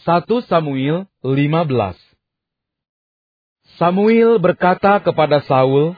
1 Samuel 15. Samuel berkata kepada Saul,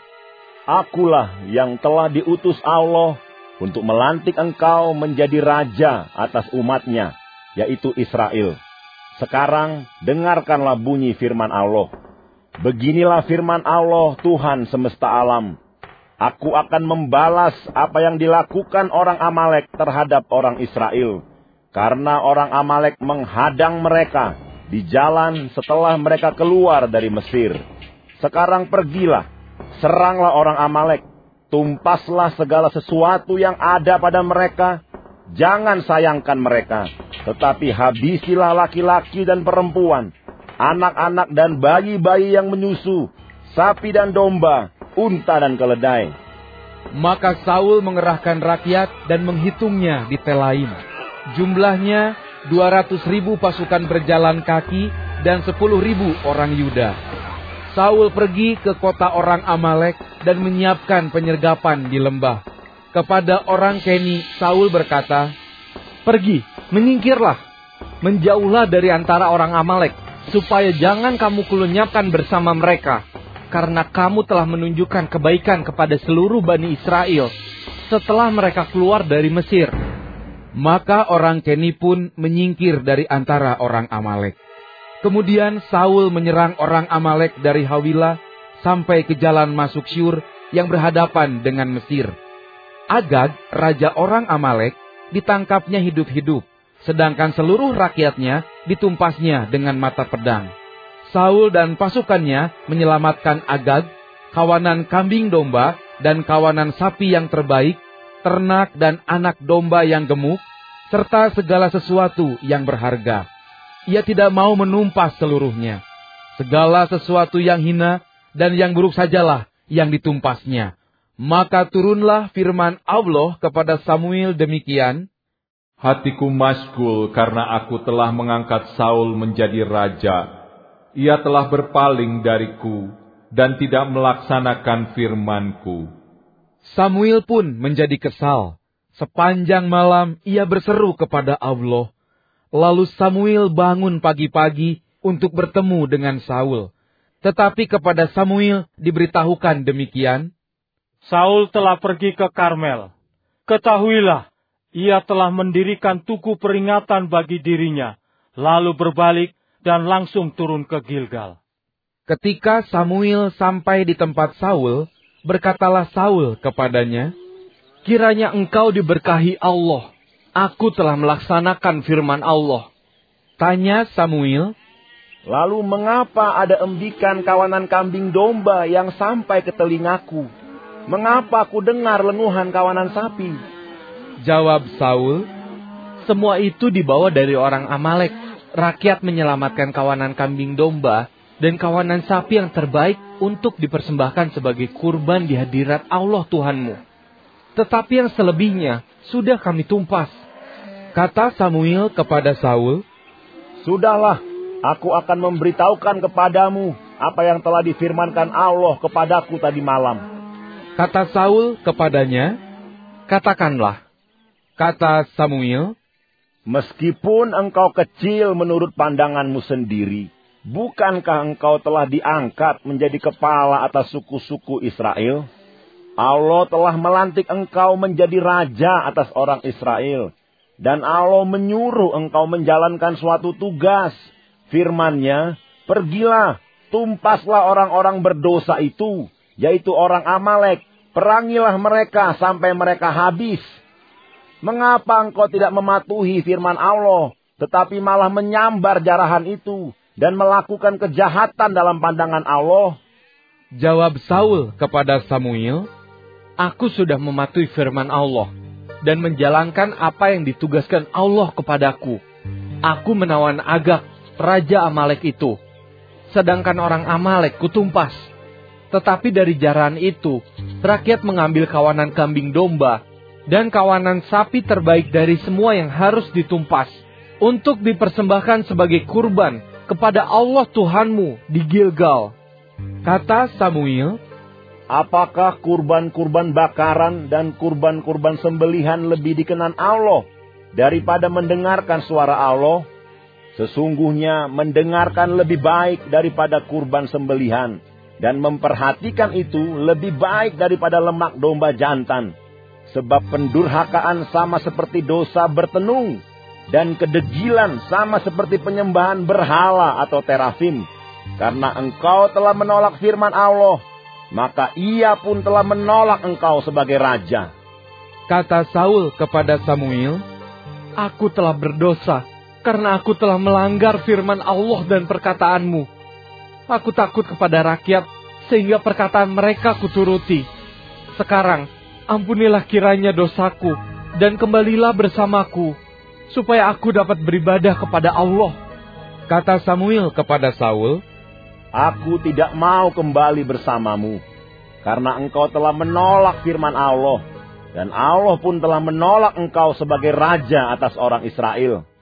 "Akulah yang telah diutus Allah untuk melantik engkau menjadi raja atas umatnya, yaitu Israel. Sekarang dengarkanlah bunyi firman Allah. Beginilah firman Allah Tuhan semesta alam. Aku akan membalas apa yang dilakukan orang Amalek terhadap orang Israel. Karena orang Amalek menghadang mereka di jalan setelah mereka keluar dari Mesir. Sekarang pergilah, seranglah orang Amalek. Tumpaslah segala sesuatu yang ada pada mereka. Jangan sayangkan mereka, tetapi habisilah laki-laki dan perempuan, anak-anak dan bayi-bayi yang menyusu, sapi dan domba, unta dan keledai." Maka Saul mengerahkan rakyat dan menghitungnya di Telaim. Jumlahnya 200.000 pasukan berjalan kaki dan 10.000 orang Yuda. Saul pergi ke kota orang Amalek dan menyiapkan penyergapan di lembah. Kepada orang Keni, Saul berkata, "Pergi, menyingkirlah, menjauhlah dari antara orang Amalek, supaya jangan kamu kulenyapkan bersama mereka, karena kamu telah menunjukkan kebaikan kepada seluruh Bani Israel setelah mereka keluar dari Mesir." Maka orang Keni pun menyingkir dari antara orang Amalek. Kemudian Saul menyerang orang Amalek dari Hawilah sampai ke jalan masuk Syur yang berhadapan dengan Mesir. Agag, raja orang Amalek, ditangkapnya hidup-hidup, sedangkan seluruh rakyatnya ditumpasnya dengan mata pedang. Saul dan pasukannya menyelamatkan Agag, kawanan kambing domba dan kawanan sapi yang terbaik, ternak dan anak domba yang gemuk, serta segala sesuatu yang berharga. Ia tidak mau menumpas seluruhnya. Segala sesuatu yang hina dan yang buruk sajalah yang ditumpasnya. Maka turunlah firman Allah kepada Samuel demikian, "Hatiku masgul karena aku telah mengangkat Saul menjadi raja. Ia telah berpaling dariku dan tidak melaksanakan firman-Ku." Samuel pun menjadi kesal. Sepanjang malam ia berseru kepada Allah. Lalu Samuel bangun pagi-pagi untuk bertemu dengan Saul. Tetapi kepada Samuel diberitahukan demikian, "Saul telah pergi ke Karmel. Ketahuilah, ia telah mendirikan tugu peringatan bagi dirinya, lalu berbalik dan langsung turun ke Gilgal." Ketika Samuel sampai di tempat Saul, berkatalah Saul kepadanya, "Kiranya engkau diberkahi Allah. Aku telah melaksanakan firman Allah." Tanya Samuel, "Lalu mengapa ada embikan kawanan kambing domba yang sampai ke telingaku? Mengapa aku dengar lenguhan kawanan sapi?" Jawab Saul, "Semua itu dibawa dari orang Amalek. Rakyat menyelamatkan kawanan kambing domba dan kawanan sapi yang terbaik untuk dipersembahkan sebagai kurban di hadirat Allah Tuhanmu. Tetapi yang selebihnya sudah kami tumpas." Kata Samuel kepada Saul, "Sudahlah, aku akan memberitahukan kepadamu apa yang telah difirmankan Allah kepadaku tadi malam." Kata Saul kepadanya, "Katakanlah." Kata Samuel, "Meskipun engkau kecil menurut pandanganmu sendiri, bukankah engkau telah diangkat menjadi kepala atas suku-suku Israel? Allah telah melantik engkau menjadi raja atas orang Israel. Dan Allah menyuruh engkau menjalankan suatu tugas. Firman-Nya, pergilah, tumpaslah orang-orang berdosa itu, yaitu orang Amalek. Perangilah mereka sampai mereka habis. Mengapa engkau tidak mematuhi firman Allah, tetapi malah menyambar jarahan itu dan melakukan kejahatan dalam pandangan Allah?" Jawab Saul kepada Samuel, "Aku sudah mematuhi firman Allah dan menjalankan apa yang ditugaskan Allah kepadaku. Aku menawan Agag, raja Amalek itu. Sedangkan orang Amalek kutumpas. Tetapi dari jarahan itu, rakyat mengambil kawanan kambing domba dan kawanan sapi terbaik dari semua yang harus ditumpas, untuk dipersembahkan sebagai kurban kepada Allah Tuhanmu di Gilgal." Kata Samuel, "Apakah kurban-kurban bakaran dan kurban-kurban sembelihan lebih dikenan Allah daripada mendengarkan suara Allah?" Sesungguhnya mendengarkan lebih baik daripada kurban sembelihan, dan memperhatikan itu lebih baik daripada lemak domba jantan. Sebab pendurhakaan sama seperti dosa bertenung, dan kedegilan sama seperti penyembahan berhala atau terafim. Karena engkau telah menolak firman Allah, maka ia pun telah menolak engkau sebagai raja. Kata Saul kepada Samuel, Aku telah berdosa, karena aku telah melanggar firman Allah dan perkataanmu. Aku takut kepada rakyat, sehingga perkataan mereka kuturuti. Sekarang, ampunilah kiranya dosaku, dan kembalilah bersamaku, supaya aku dapat beribadah kepada Allah. Kata Samuel kepada Saul, Aku tidak mau kembali bersamamu, karena engkau telah menolak firman Allah, dan Allah pun telah menolak engkau sebagai raja atas orang Israel.